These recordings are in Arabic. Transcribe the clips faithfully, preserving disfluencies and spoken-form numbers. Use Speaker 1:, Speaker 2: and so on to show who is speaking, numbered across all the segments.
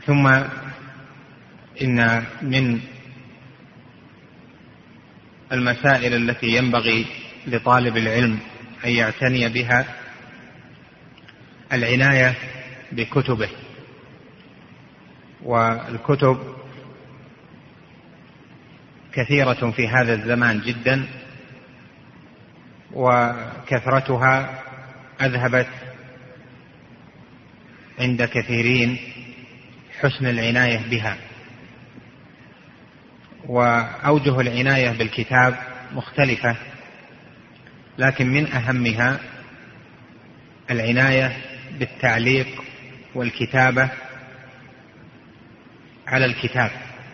Speaker 1: ثم إن من المسائل التي ينبغي لطالب العلم أن يعتني بها العناية بكتبه. والكتب كثيرة في هذا الزمان جدا، وكثرتها أذهبت عند كثيرين حسن العناية بها. وأوجه العناية بالكتاب مختلفة، لكن من أهمها العناية بالتعليق والكتابة على الكتاب.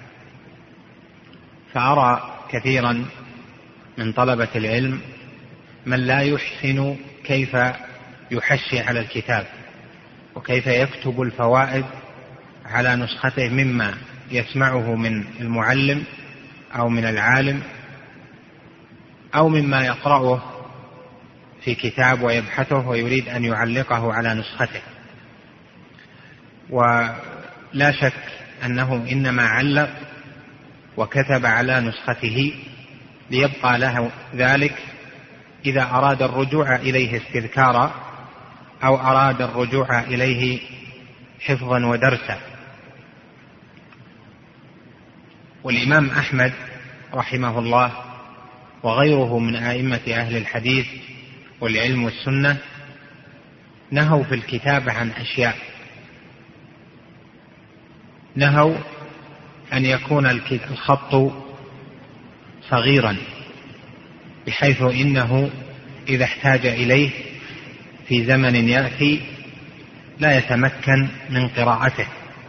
Speaker 1: فأرى كثيرا من طلبة العلم من لا يحسن كيف يحشي على الكتاب، وكيف يكتب الفوائد على نسخته مما يسمعه من المعلم أو من العالم أو مما يقرأه في كتاب ويبحثه ويريد أن يعلقه على نسخته. ولا شك أنه إنما علق وكتب على نسخته ليبقى له ذلك إذا أراد الرجوع إليه استذكارا أو أراد الرجوع إليه حفظا ودرسا. والإمام أحمد رحمه الله وغيره من أئمة أهل الحديث والعلم والسنة نهوا في الكتابة عن أشياء. نهوا أن يكون الخط صغيرا بحيث إنه إذا احتاج إليه في زمن يأتي لا يتمكن من قراءته.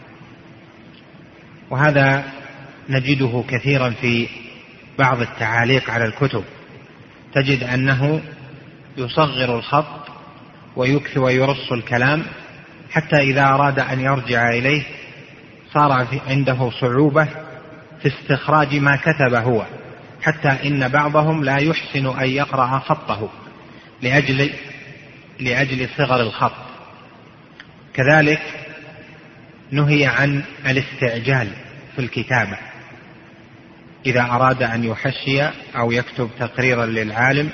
Speaker 1: وهذا نجده كثيرا في بعض التعاليق على الكتب، تجد أنه يصغر الخط ويكثر ويرص الكلام حتى إذا أراد أن يرجع إليه صار عنده صعوبة في استخراج ما كتب هو، حتى إن بعضهم لا يحسن أن يقرأ خطه لأجل, لأجل صغر الخط. كذلك نهي عن الاستعجال في الكتابة. إذا أراد أن يحشي أو يكتب تقريرا للعالم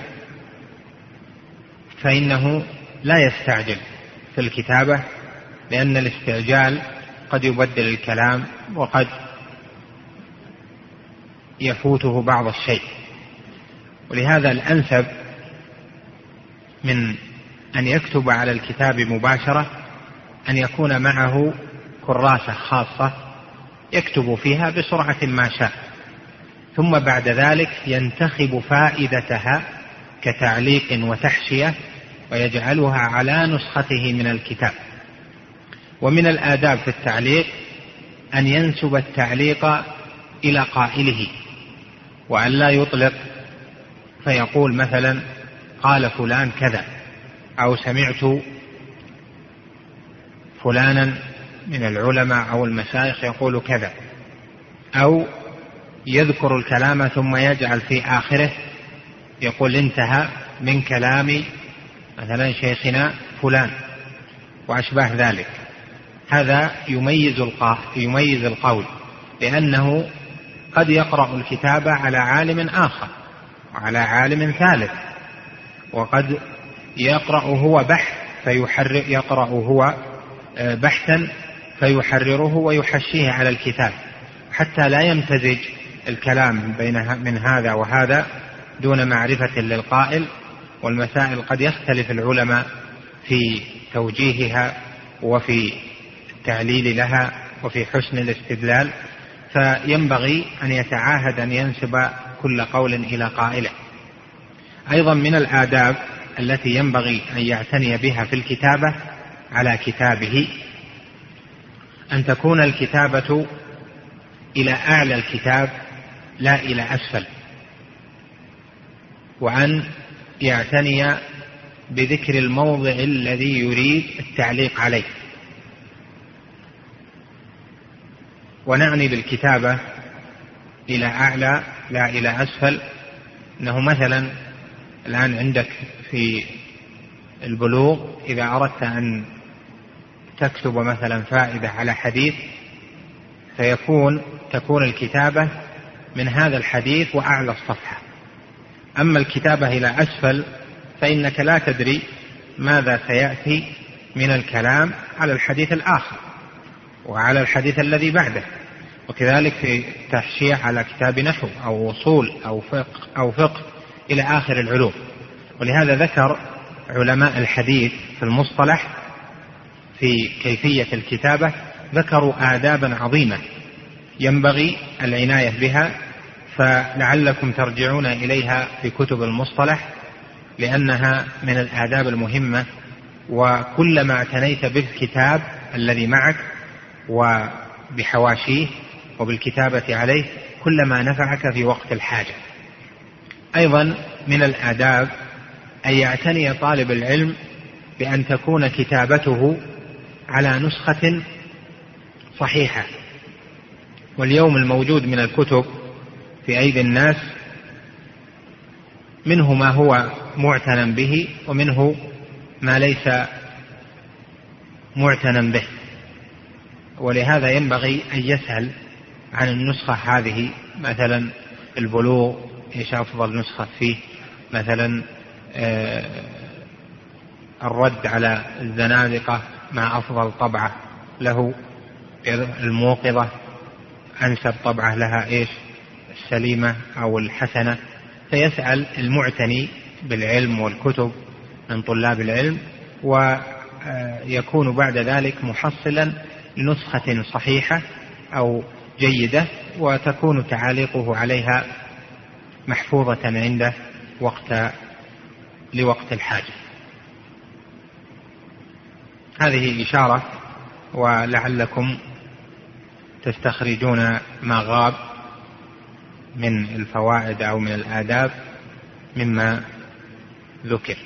Speaker 1: فإنه لا يستعجل في الكتابة، لأن الاستعجال قد يبدل الكلام وقد يفوته بعض الشيء. ولهذا الأنسب من أن يكتب على الكتاب مباشرة أن يكون معه كراسة خاصة يكتب فيها بسرعة ما شاء، ثم بعد ذلك ينتخب فائدتها كتعليق وتحشية ويجعلها على نسخته من الكتاب. ومن الآداب في التعليق أن ينسب التعليق إلى قائله، وأن لا يطلق فيقول مثلا قال فلان كذا، أو سمعت فلانا من العلماء أو المشايخ يقول كذا، أو يذكر الكلام ثم يجعل في آخره يقول انتهى من كلام مثلا شيخنا فلان وأشباه ذلك. هذا يميز يميز القول، لأنه قد يقرأ الكتاب على عالم آخر وعلى عالم ثالث، وقد يقرأ هو بحث فيحرر يقرأ هو بحثا فيحرره ويحشيه على الكتاب، حتى لا يمتزج الكلام بين من هذا وهذا دون معرفة للقائل. والمسائل قد يختلف العلماء في توجيهها وفي التعليل لها وفي حسن الاستدلال، فينبغي أن يتعاهد أن ينسب كل قول إلى قائله. أيضا من الآداب التي ينبغي أن يعتني بها في الكتابة على كتابه أن تكون الكتابة إلى أعلى الكتاب لا إلى أسفل، وأن يعتني بذكر الموضع الذي يريد التعليق عليه. ونعني بالكتابة إلى أعلى لا إلى أسفل أنه مثلا الآن عندك في البلوغ إذا أردت أن تكتب مثلا فائدة على حديث فيكون تكون الكتابة من هذا الحديث وأعلى الصفحة. أما الكتابة إلى أسفل فإنك لا تدري ماذا سيأتي من الكلام على الحديث الآخر وعلى الحديث الذي بعده. وكذلك في تحشية على كتاب نحو أو وصول أو فقه أو فقه إلى آخر العلوم. ولهذا ذكر علماء الحديث في المصطلح في كيفية الكتابة ذكروا آدابا عظيمة ينبغي العناية بها، فلعلكم ترجعون إليها في كتب المصطلح لأنها من الآداب المهمة. وكلما اعتنيت بالكتاب الذي معك وبحواشيه وبالكتابة عليه كلما نفعك في وقت الحاجة. أيضا من الآداب أن يعتني طالب العلم بأن تكون كتابته على نسخة صحيحة. واليوم الموجود من الكتب في أيدي الناس منه ما هو معتنى به ومنه ما ليس معتنى به، ولهذا ينبغي أن يسأل عن النسخة هذه. مثلا البلوغ إيش أفضل نسخة فيه، مثلا الرد على الزنادقة ما أفضل طبعة له، الموقظة أنسب طبعة لها إيش، السليمة أو الحسنة. فيسأل المعتني بالعلم والكتب من طلاب العلم ويكون بعد ذلك محصلا لنسخة صحيحة أو جيدة وتكون تعاليقه عليها محفوظة عنده وقت لوقت الحاجة. هذه إشارة ولعلكم تستخرجون ما غاب من الفوائد أو من الآداب مما ذكر.